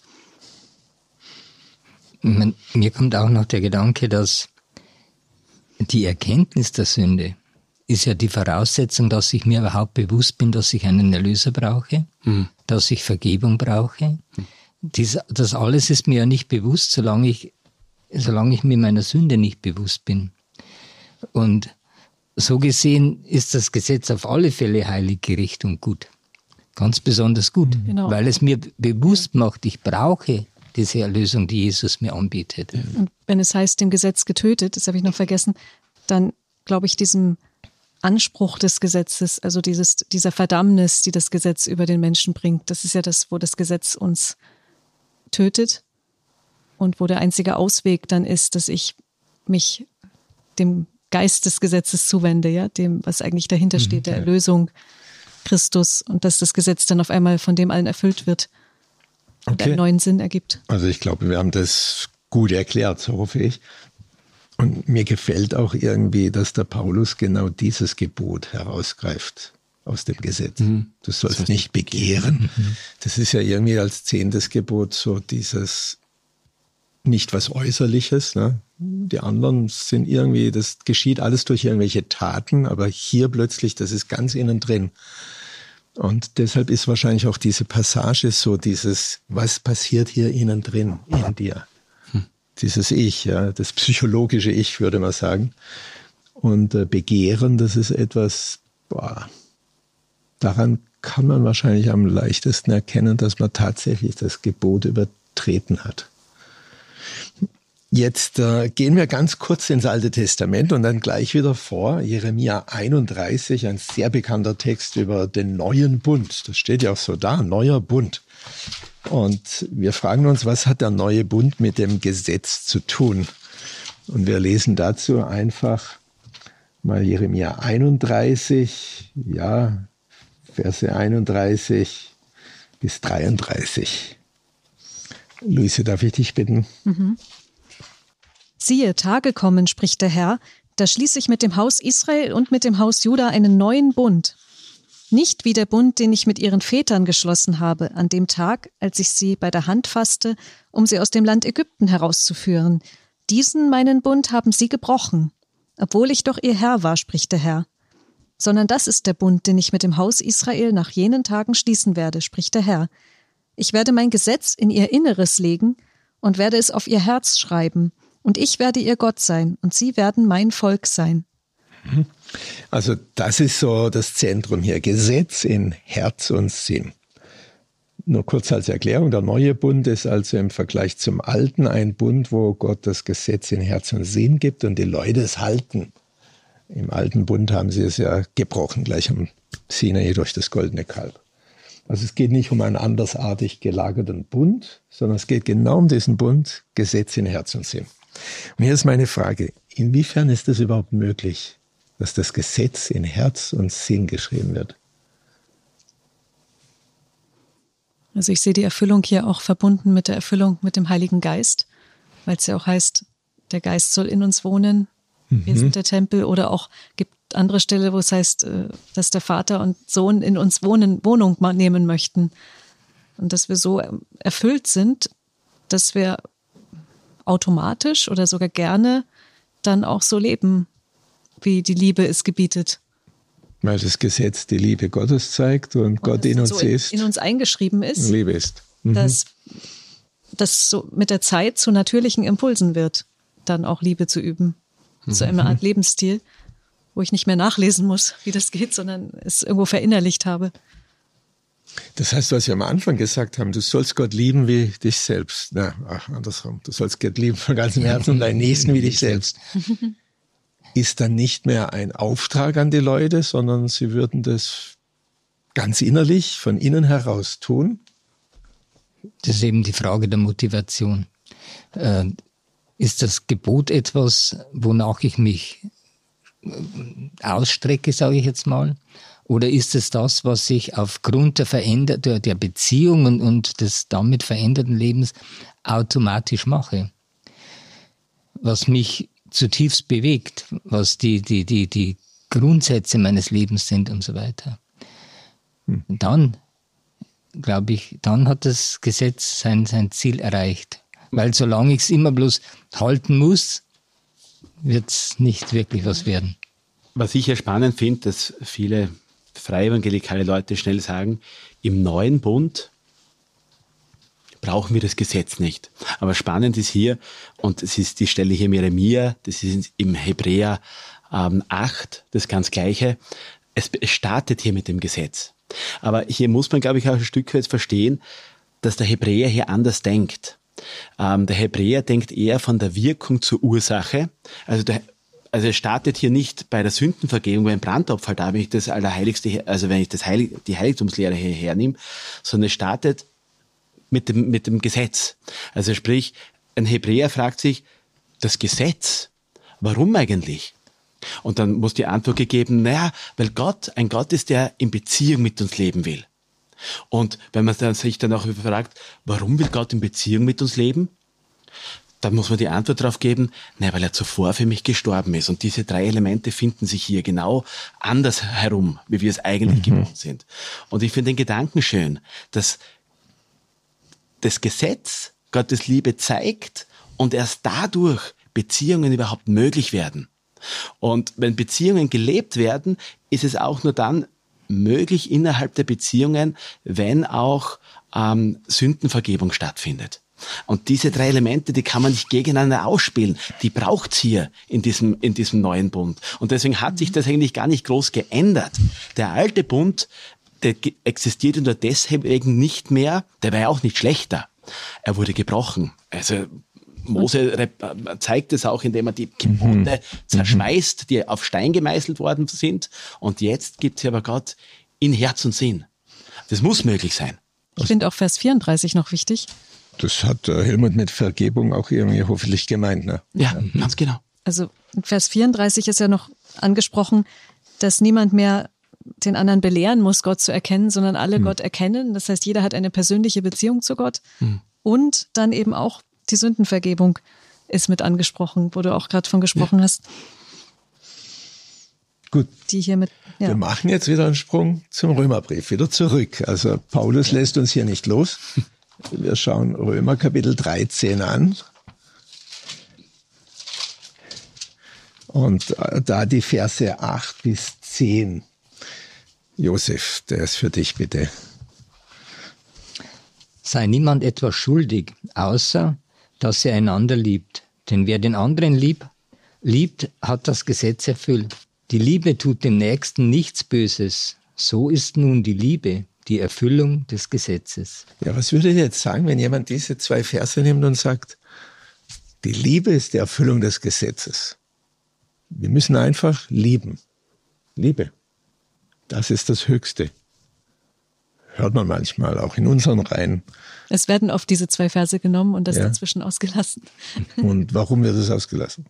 Mir kommt auch noch der Gedanke, dass die Erkenntnis der Sünde ist ja die Voraussetzung, dass ich mir überhaupt bewusst bin, dass ich einen Erlöser brauche, dass ich Vergebung brauche. Das alles ist mir ja nicht bewusst, solange ich mir meiner Sünde nicht bewusst bin. Und so gesehen ist das Gesetz auf alle Fälle heilig, gerecht und gut. Ganz besonders gut, weil es mir bewusst macht, ich brauche diese Erlösung, die Jesus mir anbietet. Und wenn es heißt, dem Gesetz getötet, das habe ich noch vergessen, dann glaube ich, diesem Anspruch des Gesetzes, also dieser Verdammnis, die das Gesetz über den Menschen bringt, das ist ja das, wo das Gesetz uns tötet und wo der einzige Ausweg dann ist, dass ich mich dem Geist des Gesetzes zuwende, ja, dem, was eigentlich dahinter steht, der Erlösung, Christus, und dass das Gesetz dann auf einmal von dem allen erfüllt wird und einen neuen Sinn ergibt. Also ich glaube, wir haben das gut erklärt, so hoffe ich. Und mir gefällt auch irgendwie, dass der Paulus genau dieses Gebot herausgreift aus dem Gesetz. Du sollst nicht begehren. Das ist ja irgendwie als 10. Gebot so dieses nicht was Äußerliches. Ne? Die anderen sind irgendwie, das geschieht alles durch irgendwelche Taten, aber hier plötzlich, das ist ganz innen drin. Und deshalb ist wahrscheinlich auch diese Passage so dieses, was passiert hier innen drin, in dir? Dieses Ich, ja, das psychologische Ich, würde man sagen. Und Begehren, das ist etwas, daran kann man wahrscheinlich am leichtesten erkennen, dass man tatsächlich das Gebot übertreten hat. Jetzt gehen wir ganz kurz ins Alte Testament und dann gleich wieder vor. Jeremia 31, ein sehr bekannter Text über den neuen Bund. Das steht ja auch so da, neuer Bund. Und wir fragen uns, was hat der neue Bund mit dem Gesetz zu tun? Und wir lesen dazu einfach mal Jeremia 31, ja, Verse 31 bis 33. Luise, darf ich dich bitten? Siehe, Tage kommen, spricht der Herr, da schließe ich mit dem Haus Israel und mit dem Haus Juda einen neuen Bund. Nicht wie der Bund, den ich mit ihren Vätern geschlossen habe, an dem Tag, als ich sie bei der Hand fasste, um sie aus dem Land Ägypten herauszuführen. Diesen meinen Bund haben sie gebrochen, obwohl ich doch ihr Herr war, spricht der Herr. Sondern das ist der Bund, den ich mit dem Haus Israel nach jenen Tagen schließen werde, spricht der Herr. Ich werde mein Gesetz in ihr Inneres legen und werde es auf ihr Herz schreiben, und ich werde ihr Gott sein, und sie werden mein Volk sein. Also das ist so das Zentrum hier, Gesetz in Herz und Sinn. Nur kurz als Erklärung, der neue Bund ist also im Vergleich zum alten ein Bund, wo Gott das Gesetz in Herz und Sinn gibt und die Leute es halten. Im alten Bund haben sie es ja gebrochen, gleich am Sinai durch das goldene Kalb. Also es geht nicht um einen andersartig gelagerten Bund, sondern es geht genau um diesen Bund, Gesetz in Herz und Sinn. Und hier ist meine Frage, inwiefern ist es überhaupt möglich, dass das Gesetz in Herz und Sinn geschrieben wird? Also ich sehe die Erfüllung hier auch verbunden mit der Erfüllung mit dem Heiligen Geist, weil es ja auch heißt, der Geist soll in uns wohnen, wir sind der Tempel, oder auch gibt andere Stelle, wo es heißt, dass der Vater und Sohn in uns Wohnung nehmen möchten. Und dass wir so erfüllt sind, dass wir automatisch oder sogar gerne dann auch so leben, wie die Liebe es gebietet. Weil das Gesetz die Liebe Gottes zeigt und Gott in uns so ist. In uns eingeschrieben ist. Liebe ist. Dass das so mit der Zeit zu natürlichen Impulsen wird, dann auch Liebe zu üben. So eine Art Lebensstil, wo ich nicht mehr nachlesen muss, wie das geht, sondern es irgendwo verinnerlicht habe. Das heißt, was wir am Anfang gesagt haben, du sollst Gott lieben wie dich selbst. Andersrum. Du sollst Gott lieben von ganzem Herzen und deinen Nächsten wie dich selbst. Ist dann nicht mehr ein Auftrag an die Leute, sondern sie würden das ganz innerlich, von innen heraus tun? Das ist eben die Frage der Motivation. Ist das Gebot etwas, wonach ich mich ausstrecke, sage ich jetzt mal? Oder ist es das, was ich aufgrund der Beziehungen und des damit veränderten Lebens automatisch mache? Was mich zutiefst bewegt, was die Grundsätze meines Lebens sind und so weiter. Dann, glaube ich, dann hat das Gesetz sein Ziel erreicht. Weil solange ich es immer bloß halten muss, wird es nicht wirklich was werden. Was ich ja spannend finde, dass viele freie evangelikale Leute schnell sagen, im neuen Bund brauchen wir das Gesetz nicht. Aber spannend ist hier, und es ist die Stelle hier im Jeremia, das ist im Hebräer 8, das ganz Gleiche. Es startet hier mit dem Gesetz. Aber hier muss man, glaube ich, auch ein Stück weit verstehen, dass der Hebräer hier anders denkt. Der Hebräer denkt eher von der Wirkung zur Ursache. Also er startet hier nicht bei der Sündenvergebung, beim Brandopfer, da habe ich das Allerheiligste, also wenn ich die Heiligtumslehre hier hernehme, sondern es startet mit dem Gesetz. Also sprich, ein Hebräer fragt sich, das Gesetz, warum eigentlich? Und dann muss die Antwort gegeben, weil Gott ein Gott ist, der in Beziehung mit uns leben will. Und wenn man sich dann auch fragt, warum will Gott in Beziehung mit uns leben? Dann muss man die Antwort darauf geben, weil er zuvor für mich gestorben ist. Und diese 3 Elemente finden sich hier genau anders herum, wie wir es eigentlich gewohnt sind. Und ich finde den Gedanken schön, dass das Gesetz Gottes Liebe zeigt und erst dadurch Beziehungen überhaupt möglich werden. Und wenn Beziehungen gelebt werden, ist es auch nur dann möglich innerhalb der Beziehungen, wenn auch Sündenvergebung stattfindet. Und diese 3 Elemente, die kann man nicht gegeneinander ausspielen. Die braucht's hier in diesem neuen Bund. Und deswegen hat sich das eigentlich gar nicht groß geändert. Der alte Bund, der existiert nur deswegen nicht mehr, der war ja auch nicht schlechter. Er wurde gebrochen. Also Mose zeigt es auch, indem er die Gebote zerschmeißt, die auf Stein gemeißelt worden sind. Und jetzt gibt es aber Gott in Herz und Sinn. Das muss möglich sein. Ich finde auch Vers 34 noch wichtig. Das hat Helmut mit Vergebung auch irgendwie hoffentlich gemeint, ne? Ja, ganz genau. Also in Vers 34 ist ja noch angesprochen, dass niemand mehr den anderen belehren muss, Gott zu erkennen, sondern alle Gott erkennen. Das heißt, jeder hat eine persönliche Beziehung zu Gott. Und dann eben auch die Sündenvergebung ist mit angesprochen, wo du auch gerade von gesprochen hast. Gut. Die hier mit, ja. Wir machen jetzt wieder einen Sprung zum Römerbrief, wieder zurück. Also Paulus lässt uns hier nicht los. Wir schauen Römer Kapitel 13 an. Und da die Verse 8 bis 10. Josef, der ist für dich bitte. Sei niemand etwas schuldig, außer dass ihr einander liebt. Denn wer den anderen liebt, hat das Gesetz erfüllt. Die Liebe tut dem Nächsten nichts Böses. So ist nun die Liebe die Erfüllung des Gesetzes. Ja, was würdet ihr jetzt sagen, wenn jemand diese 2 Verse nimmt und sagt, die Liebe ist die Erfüllung des Gesetzes? Wir müssen einfach lieben. Liebe. Das ist das Höchste. Hört man manchmal auch in unseren Reihen. Es werden oft diese 2 Verse genommen und das dazwischen ausgelassen. Und warum wird es ausgelassen?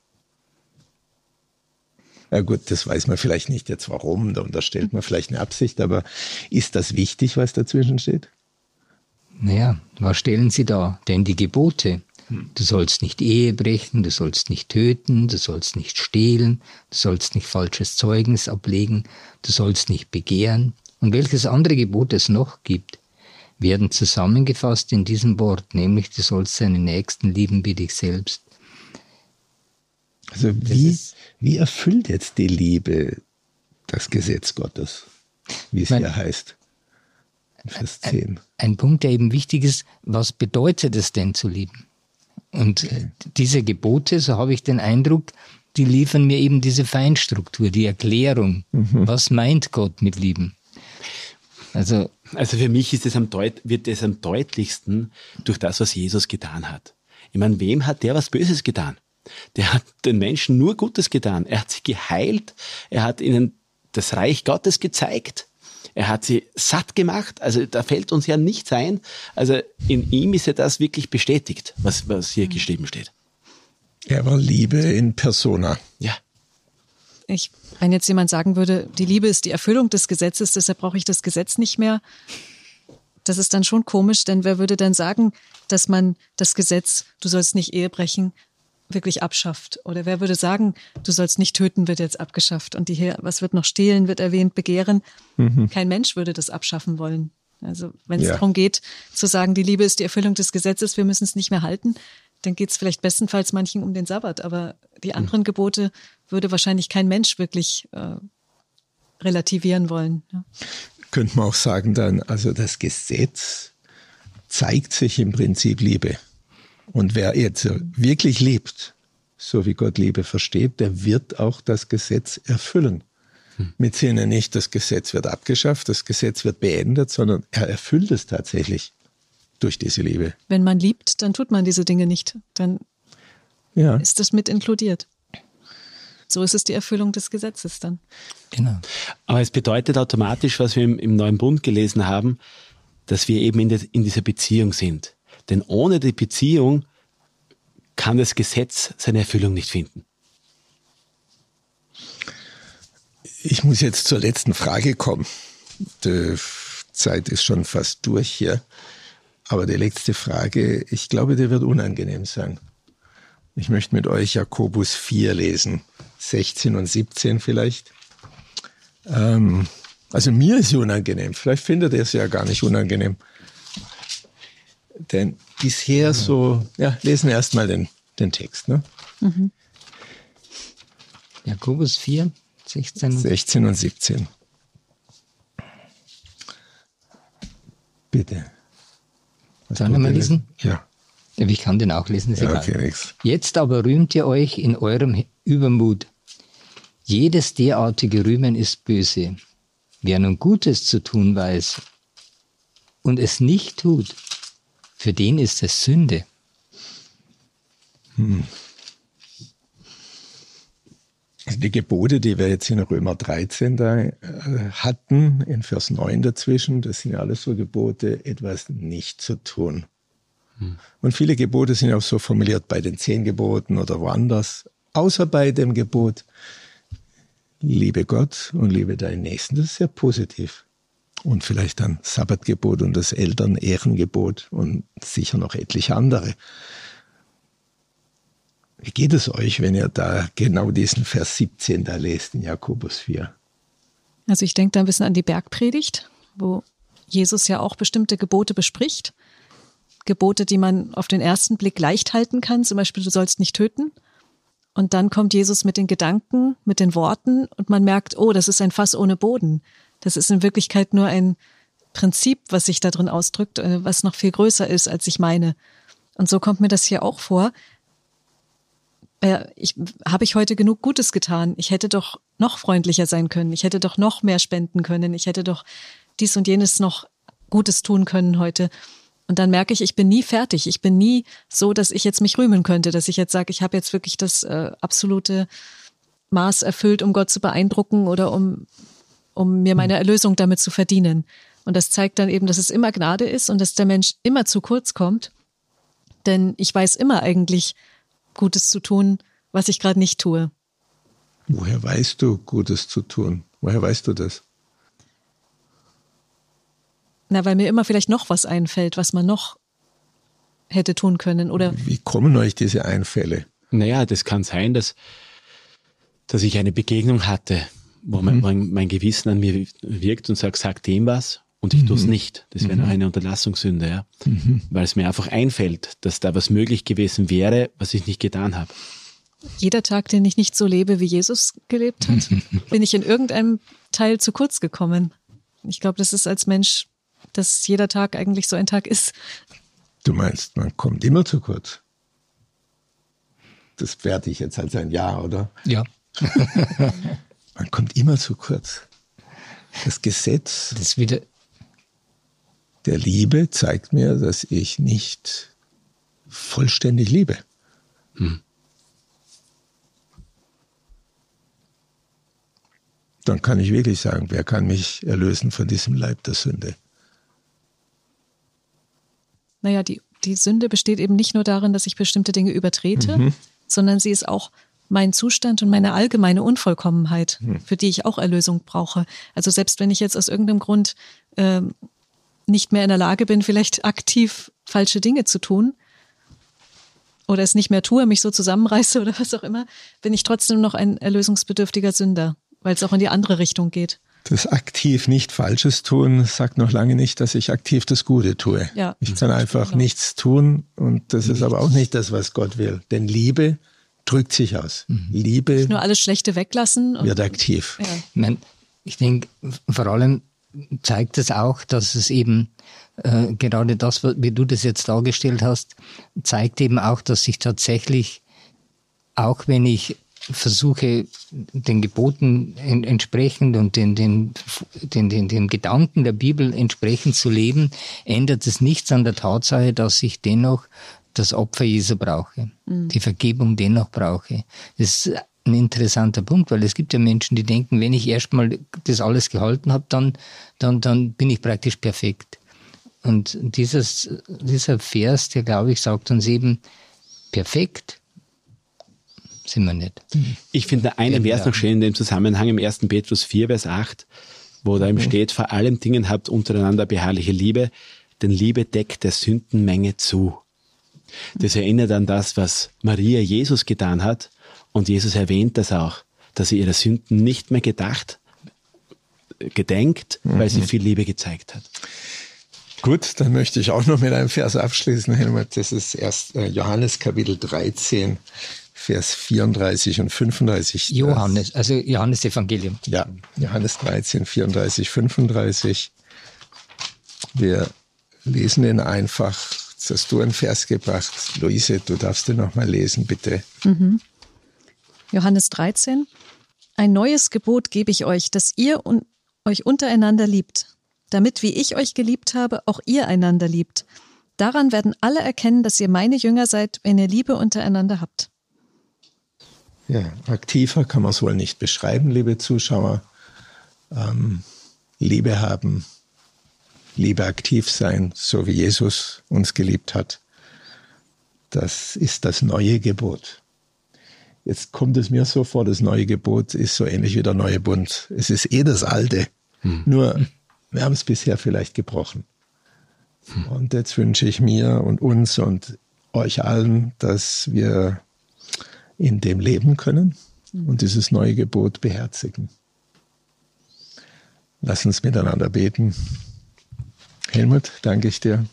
Ja gut, das weiß man vielleicht nicht jetzt warum, da unterstellt man vielleicht eine Absicht, aber ist das wichtig, was dazwischen steht? Naja, was stellen Sie da? Denn die Gebote, du sollst nicht Ehe brechen, du sollst nicht töten, du sollst nicht stehlen, du sollst nicht falsches Zeugnis ablegen, du sollst nicht begehren und welches andere Gebot es noch gibt, werden zusammengefasst in diesem Wort, nämlich du sollst deinen Nächsten lieben wie dich selbst. Also wie erfüllt jetzt die Liebe das Gesetz Gottes, wie es hier heißt, in Vers 10? Ein Punkt, der eben wichtig ist, was bedeutet es denn zu lieben? Und diese Gebote, so habe ich den Eindruck, die liefern mir eben diese Feinstruktur, die Erklärung. Was meint Gott mit lieben? Also für mich ist wird es am deutlichsten durch das, was Jesus getan hat. Ich meine, wem hat der was Böses getan? Der hat den Menschen nur Gutes getan. Er hat sie geheilt. Er hat ihnen das Reich Gottes gezeigt. Er hat sie satt gemacht. Also da fällt uns ja nichts ein. Also in ihm ist ja das wirklich bestätigt, was hier geschrieben steht. Er war Liebe in persona. Ja. Wenn jetzt jemand sagen würde, die Liebe ist die Erfüllung des Gesetzes, deshalb brauche ich das Gesetz nicht mehr, das ist dann schon komisch, denn wer würde dann sagen, dass man das Gesetz, du sollst nicht Ehe brechen, wirklich abschafft? Oder wer würde sagen, du sollst nicht töten, wird jetzt abgeschafft? Und was wird noch stehlen, wird erwähnt, begehren? Kein Mensch würde das abschaffen wollen. Also wenn es darum geht, zu sagen, die Liebe ist die Erfüllung des Gesetzes, wir müssen es nicht mehr halten, dann geht es vielleicht bestenfalls manchen um den Sabbat. Aber die anderen Gebote würde wahrscheinlich kein Mensch wirklich relativieren wollen. Ja. Könnte man auch sagen dann, also das Gesetz zeigt sich im Prinzip Liebe. Und wer jetzt wirklich liebt, so wie Gott Liebe versteht, der wird auch das Gesetz erfüllen. Mit Sinne nicht, das Gesetz wird abgeschafft, das Gesetz wird beendet, sondern er erfüllt es tatsächlich durch diese Liebe. Wenn man liebt, dann tut man diese Dinge nicht. Dann ist das mit inkludiert. So ist es die Erfüllung des Gesetzes dann. Genau. Aber es bedeutet automatisch, was wir im Neuen Bund gelesen haben, dass wir eben in dieser Beziehung sind. Denn ohne die Beziehung kann das Gesetz seine Erfüllung nicht finden. Ich muss jetzt zur letzten Frage kommen. Die Zeit ist schon fast durch hier. Aber die letzte Frage, ich glaube, die wird unangenehm sein. Ich möchte mit euch Jakobus 4 lesen, 16 und 17 vielleicht. Also mir ist es unangenehm. Vielleicht findet ihr es ja gar nicht unangenehm. Denn bisher lesen wir erstmal den Text. Ne? Jakobus 4, 16 und 17. Bitte. Sollen wir mal lesen? Ja. Ich kann den auch lesen, ist egal. Okay, nix. Jetzt aber rühmt ihr euch in eurem Übermut. Jedes derartige Rühmen ist böse. Wer nun Gutes zu tun weiß und es nicht tut, für den ist es Sünde. Also die Gebote, die wir jetzt in Römer 13 da hatten, in Vers 9 dazwischen, das sind ja alles so Gebote, etwas nicht zu tun. Und viele Gebote sind auch so formuliert bei den 10 Geboten oder woanders, außer bei dem Gebot, liebe Gott und liebe deinen Nächsten. Das ist sehr positiv. Und vielleicht dann Sabbatgebot und das Eltern-Ehrengebot und sicher noch etliche andere. Wie geht es euch, wenn ihr da genau diesen Vers 17 da lest in Jakobus 4? Also ich denke da ein bisschen an die Bergpredigt, wo Jesus ja auch bestimmte Gebote bespricht. Gebote, die man auf den ersten Blick leicht halten kann, zum Beispiel du sollst nicht töten. Und dann kommt Jesus mit den Gedanken, mit den Worten und man merkt, oh, das ist ein Fass ohne Boden. Das ist in Wirklichkeit nur ein Prinzip, was sich da drin ausdrückt, was noch viel größer ist, als ich meine. Und so kommt mir das hier auch vor. Habe ich heute genug Gutes getan? Ich hätte doch noch freundlicher sein können. Ich hätte doch noch mehr spenden können. Ich hätte doch dies und jenes noch Gutes tun können heute. Und dann merke ich bin nie fertig. Ich bin nie so, dass ich jetzt mich rühmen könnte, dass ich jetzt sage, ich habe jetzt wirklich das absolute Maß erfüllt, um Gott zu beeindrucken oder um mir meine Erlösung damit zu verdienen. Und das zeigt dann eben, dass es immer Gnade ist und dass der Mensch immer zu kurz kommt. Denn ich weiß immer eigentlich, Gutes zu tun, was ich gerade nicht tue. Woher weißt du, Gutes zu tun? Woher weißt du das? Na, weil mir immer vielleicht noch was einfällt, was man noch hätte tun können, oder? Wie kommen euch diese Einfälle? Naja, das kann sein, dass ich eine Begegnung hatte, wo mein Gewissen an mir wirkt und sagt, sag dem was und ich tue es nicht. Das wäre eine Unterlassungssünde, ja. Weil es mir einfach einfällt, dass da was möglich gewesen wäre, was ich nicht getan habe. Jeder Tag, den ich nicht so lebe, wie Jesus gelebt hat, bin ich in irgendeinem Teil zu kurz gekommen. Ich glaube, das ist als Mensch, dass jeder Tag eigentlich so ein Tag ist. Du meinst, man kommt immer zu kurz? Das werte ich jetzt als ein Ja, oder? Ja. Man kommt immer zu kurz. Das Gesetz der Liebe zeigt mir, dass ich nicht vollständig liebe. dann kann ich wirklich sagen, wer kann mich erlösen von diesem Leib der Sünde? Naja, die Sünde besteht eben nicht nur darin, dass ich bestimmte Dinge übertrete, sondern sie ist auch mein Zustand und meine allgemeine Unvollkommenheit, für die ich auch Erlösung brauche. Also selbst wenn ich jetzt aus irgendeinem Grund nicht mehr in der Lage bin, vielleicht aktiv falsche Dinge zu tun oder es nicht mehr tue, mich so zusammenreiße oder was auch immer, bin ich trotzdem noch ein erlösungsbedürftiger Sünder, weil es auch in die andere Richtung geht. Das aktiv nicht Falsches tun sagt noch lange nicht, dass ich aktiv das Gute tue. Ja, ich kann einfach nichts tun und das ist aber auch nicht das, was Gott will. Denn Liebe drückt sich aus. Liebe nur alles Schlechte weglassen. wird aktiv. Ja. Ich denke, vor allem zeigt es auch, dass es eben gerade das, wie du das jetzt dargestellt hast, zeigt eben auch, dass ich tatsächlich, auch wenn ich versuche, den Geboten entsprechend und den Gedanken der Bibel entsprechend zu leben, ändert es nichts an der Tatsache, dass ich dennoch das Opfer Jesu brauche, die Vergebung dennoch brauche. Das ist ein interessanter Punkt, weil es gibt ja Menschen, die denken, wenn ich erstmal das alles gehalten habe, dann bin ich praktisch perfekt. Und dieser Vers, der, glaube ich, sagt uns eben, perfekt sind wir nicht. Ich finde einen Vers noch schön in dem Zusammenhang im 1. Petrus 4, Vers 8, wo da eben steht, vor allen Dingen habt untereinander beharrliche Liebe, denn Liebe deckt der Sündenmenge zu. Das erinnert an das, was Maria Jesus getan hat, und Jesus erwähnt das auch, dass sie ihre Sünden nicht mehr gedenkt, weil sie viel Liebe gezeigt hat. Gut, dann möchte ich auch noch mit einem Vers abschließen, Helmut. Das ist erst Johannes Kapitel 13, Vers 34 und 35. Johannes Evangelium. Ja, Johannes 13, 34, 35. Wir lesen ihn einfach. Jetzt hast du einen Vers gebracht. Luise, du darfst den nochmal lesen, bitte. Johannes 13. Ein neues Gebot gebe ich euch, dass ihr euch untereinander liebt, damit, wie ich euch geliebt habe, auch ihr einander liebt. Daran werden alle erkennen, dass ihr meine Jünger seid, wenn ihr Liebe untereinander habt. Ja, aktiver kann man es wohl nicht beschreiben, liebe Zuschauer. Liebe haben, Liebe aktiv sein, so wie Jesus uns geliebt hat. Das ist das neue Gebot. Jetzt kommt es mir so vor, das neue Gebot ist so ähnlich wie der neue Bund. Es ist das alte, nur wir haben es bisher vielleicht gebrochen. Und jetzt wünsche ich mir und uns und euch allen, dass wir in dem leben können und dieses neue Gebot beherzigen. Lass uns miteinander beten. Helmut, danke ich dir.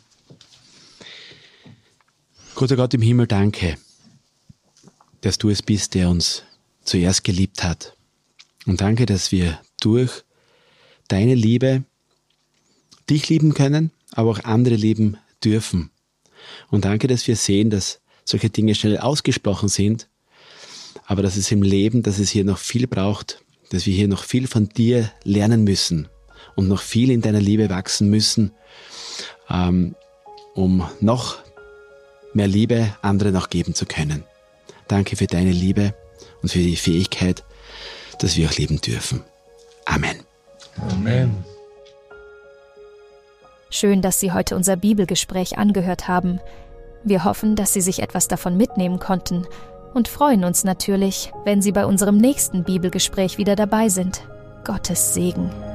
Guter Gott im Himmel, danke, dass du es bist, der uns zuerst geliebt hat. Und danke, dass wir durch deine Liebe dich lieben können, aber auch andere lieben dürfen. Und danke, dass wir sehen, dass solche Dinge schnell ausgesprochen sind, aber dass es im Leben, dass es hier noch viel braucht, dass wir hier noch viel von dir lernen müssen und noch viel in deiner Liebe wachsen müssen, um noch mehr Liebe anderen auch geben zu können. Danke für deine Liebe und für die Fähigkeit, dass wir auch leben dürfen. Amen. Amen. Schön, dass Sie heute unser Bibelgespräch angehört haben. Wir hoffen, dass Sie sich etwas davon mitnehmen konnten und freuen uns natürlich, wenn Sie bei unserem nächsten Bibelgespräch wieder dabei sind. Gottes Segen.